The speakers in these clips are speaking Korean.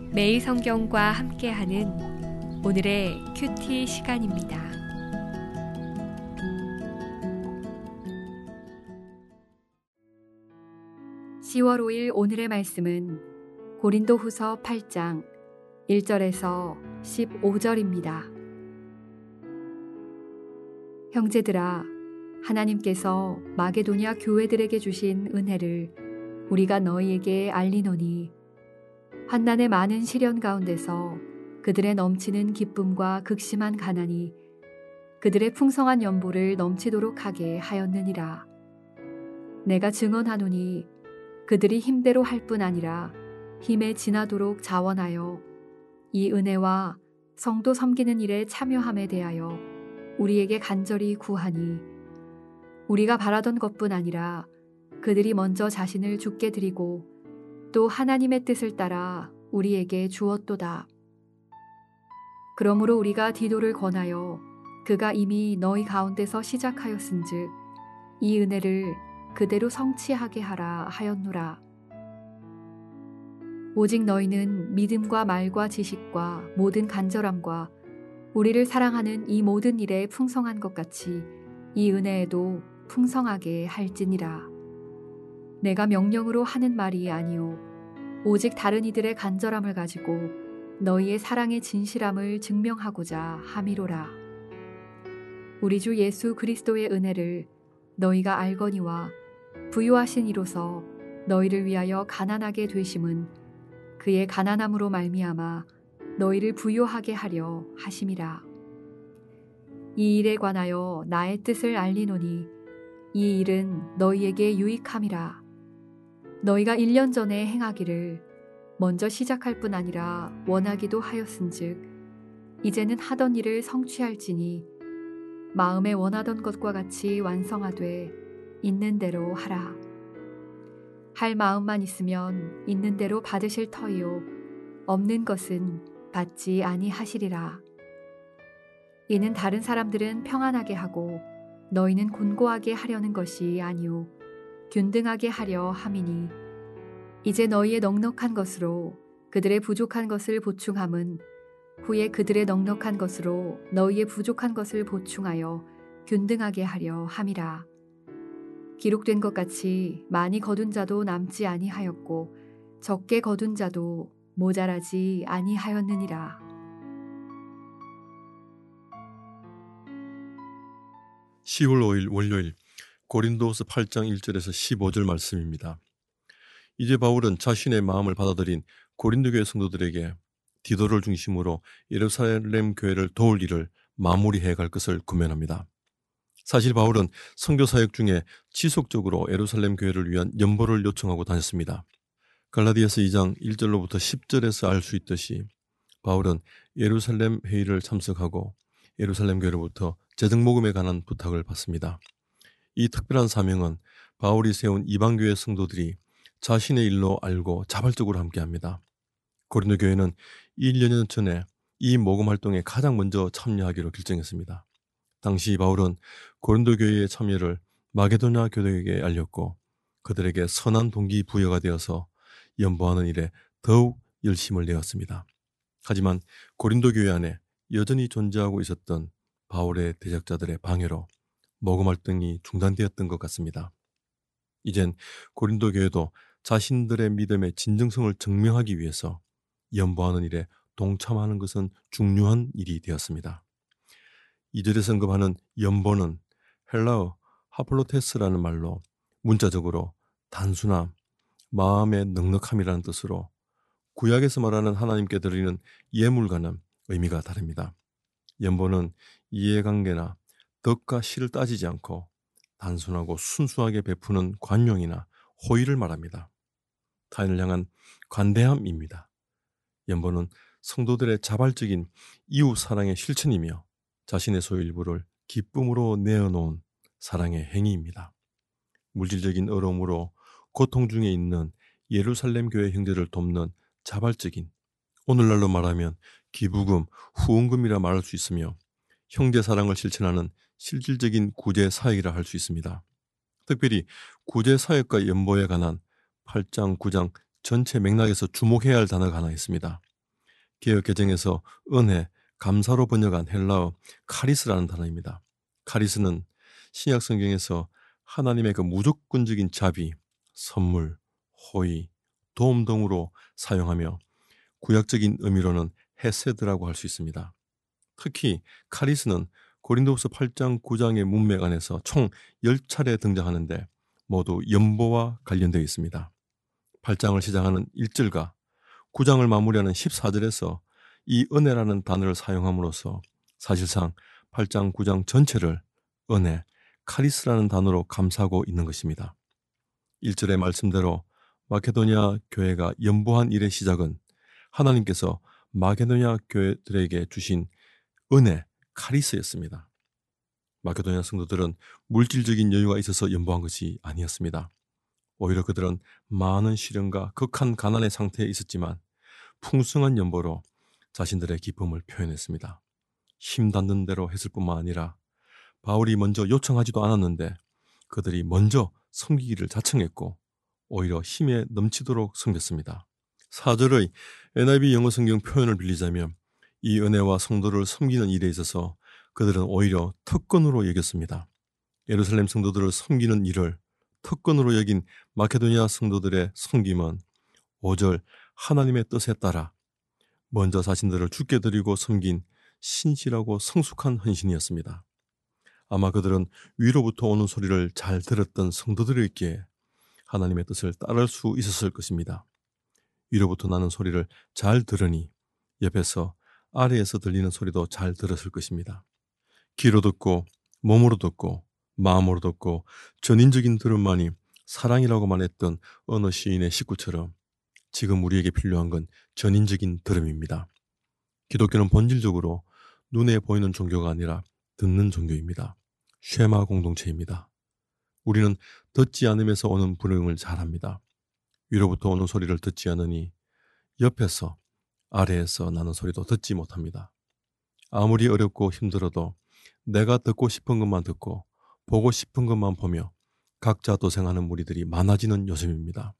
매일 성경과 함께하는 오늘의 큐티 시간입니다. (10월 5일) 오늘의 말씀은 고린도후서 8장 1절에서 15절입니다. 형제들아, 하나님께서 마게도냐 교회들에게 주신 은혜를 우리가 너희에게 알리노니, 환난의 많은 시련 가운데서 그들의 넘치는 기쁨과 극심한 가난이 그들의 풍성한 연보를 넘치도록 하게 하였느니라. 내가 증언하노니 그들이 힘대로 할 뿐 아니라 힘에 지나도록 자원하여 이 은혜와 성도 섬기는 일에 참여함에 대하여 우리에게 간절히 구하니, 우리가 바라던 것뿐 아니라 그들이 먼저 자신을 주께 드리고 또 하나님의 뜻을 따라 우리에게 주었도다. 그러므로 우리가 디도를 권하여 그가 이미 너희 가운데서 시작하였은즉 이 은혜를 그대로 성취하게 하라 하였노라. 오직 너희는 믿음과 말과 지식과 모든 간절함과 우리를 사랑하는 이 모든 일에 풍성한 것 같이 이 은혜에도 풍성하게 할지니라. 내가 명령으로 하는 말이 아니요 오직 다른 이들의 간절함을 가지고 너희의 사랑의 진실함을 증명하고자 함이로라. 우리 주 예수 그리스도의 은혜를 너희가 알거니와 부유하신 이로서 너희를 위하여 가난하게 되심은 그의 가난함으로 말미암아 너희를 부유하게 하려 하심이라. 이 일에 관하여 나의 뜻을 알리노니 이 일은 너희에게 유익함이라. 너희가 1년 전에 행하기를 먼저 시작할 뿐 아니라 원하기도 하였은즉 이제는 하던 일을 성취할지니 마음에 원하던 것과 같이 완성하되 있는 대로 하라. 할 마음만 있으면 있는 대로 받으실 터이요 없는 것은 받지 아니하시리라. 이는 다른 사람들은 평안하게 하고 너희는 곤고하게 하려는 것이 아니요 균등하게 하려 함이니, 이제 너희의 넉넉한 것으로 그들의 부족한 것을 보충함은 후에 그들의 넉넉한 것으로 너희의 부족한 것을 보충하여 균등하게 하려 함이라. 기록된 것 같이 많이 거둔 자도 남지 아니하였고 적게 거둔 자도 모자라지 아니하였느니라. 10월 5일 월요일 고린도후서 8장 1절에서 15절 말씀입니다. 이제 바울은 자신의 마음을 받아들인 고린도 교회 성도들에게 디도를 중심으로 예루살렘 교회를 도울 일을 마무리해 갈 것을 구면합니다. 사실 바울은 선교 사역 중에 지속적으로 예루살렘 교회를 위한 연보를 요청하고 다녔습니다. 갈라디아서 2장 1절로부터 10절에서 알 수 있듯이 바울은 예루살렘 회의를 참석하고 예루살렘 교회로부터 재정 모금에 관한 부탁을 받습니다. 이 특별한 사명은 바울이 세운 이방교회 성도들이 자신의 일로 알고 자발적으로 함께합니다. 고린도 교회는 1년 년 전에 이 모금 활동에 가장 먼저 참여하기로 결정했습니다. 당시 바울은 고린도 교회의 참여를 마게도냐 교회에게 알렸고 그들에게 선한 동기부여가 되어서 연보하는 일에 더욱 열심을 내었습니다. 하지만 고린도 교회 안에 여전히 존재하고 있었던 바울의 대적자들의 방해로 모금 활동이 중단되었던 것 같습니다. 이젠 고린도 교회도 자신들의 믿음의 진정성을 증명하기 위해서 연보하는 일에 동참하는 것은 중요한 일이 되었습니다. 2절에서 언급하는 연보는 헬라어 하플로테스라는 말로 문자적으로 단순함, 마음의 넉넉함이라는 뜻으로 구약에서 말하는 하나님께 드리는 예물과는 의미가 다릅니다. 연보는 이해관계나 덕과 실을 따지지 않고 단순하고 순수하게 베푸는 관용이나 호의를 말합니다. 타인을 향한 관대함입니다. 연보는 성도들의 자발적인 이웃 사랑의 실천이며 자신의 소일부를 기쁨으로 내어놓은 사랑의 행위입니다. 물질적인 어려움으로 고통 중에 있는 예루살렘 교회 형제를 돕는 자발적인, 오늘날로 말하면 기부금, 후원금이라 말할 수 있으며 형제 사랑을 실천하는 실질적인 구제 사역이라 할 수 있습니다. 특별히 구제 사역과 연보에 관한 8장, 9장 전체 맥락에서 주목해야 할 단어가 하나 있습니다. 개역 개정에서 은혜, 감사로 번역한 헬라어 카리스라는 단어입니다. 카리스는 신약 성경에서 하나님의 그 무조건적인 자비, 선물, 호의, 도움 등으로 사용하며 구약적인 의미로는 헤세드라고 할 수 있습니다. 특히 카리스는 고린도후서 8장 9장의 문맥 안에서 총 10차례 등장하는데 모두 연보와 관련되어 있습니다. 8장을 시작하는 1절과 9장을 마무리하는 14절에서 이 은혜라는 단어를 사용함으로써 사실상 8장 9장 전체를 은혜, 카리스라는 단어로 감싸고 있는 것입니다. 1절의 말씀대로 마케도니아 교회가 연보한 일의 시작은 하나님께서 마케도니아 교회들에게 주신 은혜, 카리스였습니다. 마케도니아 성도들은 물질적인 여유가 있어서 연보한 것이 아니었습니다. 오히려 그들은 많은 시련과 극한 가난의 상태에 있었지만 풍성한 연보로 자신들의 기쁨을 표현했습니다. 힘 닿는 대로 했을 뿐만 아니라 바울이 먼저 요청하지도 않았는데 그들이 먼저 섬기기를 자청했고 오히려 힘에 넘치도록 섬겼습니다. 4절의 NIV 영어 성경 표현을 빌리자면 이 은혜와 성도를 섬기는 일에 있어서 그들은 오히려 특권으로 여겼습니다. 예루살렘 성도들을 섬기는 일을 특권으로 여긴 마케도니아 성도들의 섬김은 5절 하나님의 뜻에 따라 먼저 자신들을 주께 드리고 섬긴 신실하고 성숙한 헌신이었습니다. 아마 그들은 위로부터 오는 소리를 잘 들었던 성도들이었기에 하나님의 뜻을 따를 수 있었을 것입니다. 위로부터 나는 소리를 잘 들으니 옆에서 아래에서 들리는 소리도 잘 들었을 것입니다. 귀로 듣고 몸으로 듣고 마음으로 듣고 전인적인 들음만이 사랑이라고 말했던 어느 시인의 식구처럼 지금 우리에게 필요한 건 전인적인 들음입니다. 기독교는 본질적으로 눈에 보이는 종교가 아니라 듣는 종교입니다. 쉐마 공동체입니다. 우리는 듣지 않으면서 오는 불응을 잘합니다. 위로부터 오는 소리를 듣지 않으니 옆에서 아래에서 나는 소리도 듣지 못합니다. 아무리 어렵고 힘들어도 내가 듣고 싶은 것만 듣고 보고 싶은 것만 보며 각자 도생하는 무리들이 많아지는 요즘입니다.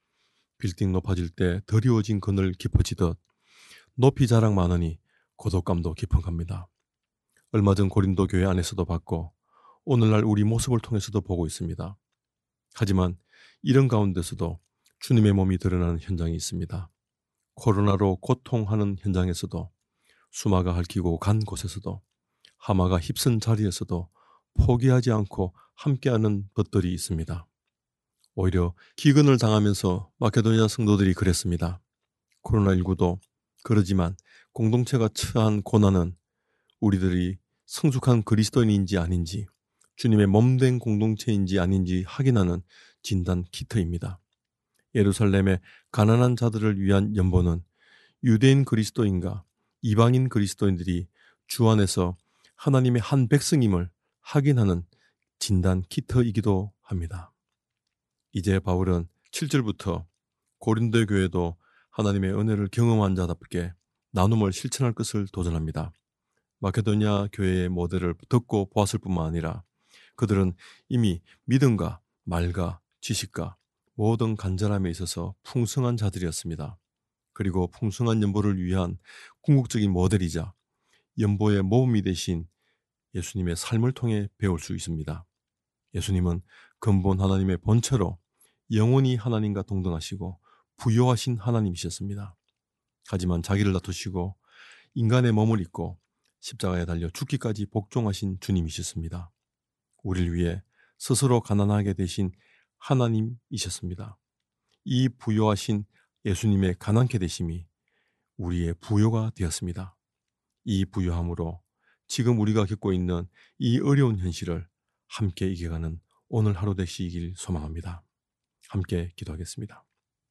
빌딩 높아질 때 드리워진 그늘 깊어지듯 높이 자랑 많으니 고독감도 깊은 겁니다. 얼마 전 고린도 교회 안에서도 봤고 오늘날 우리 모습을 통해서도 보고 있습니다. 하지만 이런 가운데서도 주님의 몸이 드러나는 현장이 있습니다. 코로나로 고통하는 현장에서도 수마가 핥히고 간 곳에서도 하마가 휩쓴 자리에서도 포기하지 않고 함께하는 것들이 있습니다. 오히려 기근을 당하면서 마케도니아 성도들이 그랬습니다. 코로나19도 그러지만 공동체가 처한 고난은 우리들이 성숙한 그리스도인인지 아닌지 주님의 몸된 공동체인지 아닌지 확인하는 진단 키트입니다. 예루살렘의 가난한 자들을 위한 연보는 유대인 그리스도인과 이방인 그리스도인들이 주 안에서 하나님의 한 백성임을 확인하는 진단 키트이기도 합니다. 이제 바울은 7절부터 고린도 교회도 하나님의 은혜를 경험한 자답게 나눔을 실천할 것을 도전합니다. 마케도니아 교회의 모델을 듣고 보았을 뿐만 아니라 그들은 이미 믿음과 말과 지식과 모든 간절함에 있어서 풍성한 자들이었습니다. 그리고 풍성한 연보를 위한 궁극적인 모델이자 연보의 모범이 되신 예수님의 삶을 통해 배울 수 있습니다. 예수님은 근본 하나님의 본체로 영원히 하나님과 동등하시고 부요하신 하나님이셨습니다. 하지만 자기를 낮추시고 인간의 몸을 입고 십자가에 달려 죽기까지 복종하신 주님이셨습니다. 우리를 위해 스스로 가난하게 되신 하나님이셨습니다. 이 부요하신 예수님의 가난케 되심이 우리의 부요가 되었습니다. 이 부요함으로 지금 우리가 겪고 있는 이 어려운 현실을 함께 이겨가는 오늘 하루 되시길 소망합니다. 함께 기도하겠습니다.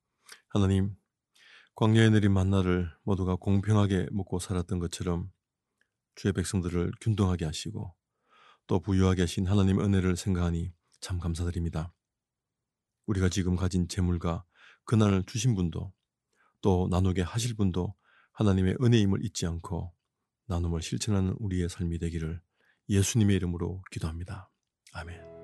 하나님, 광야에 내린 만나를 모두가 공평하게 먹고 살았던 것처럼 주의 백성들을 균등하게 하시고 또 부유하게 하신 하나님의 은혜를 생각하니 참 감사드립니다. 우리가 지금 가진 재물과 그날을 주신 분도 또 나누게 하실 분도 하나님의 은혜임을 잊지 않고 나눔을 실천하는 우리의 삶이 되기를 예수님의 이름으로 기도합니다. 아멘.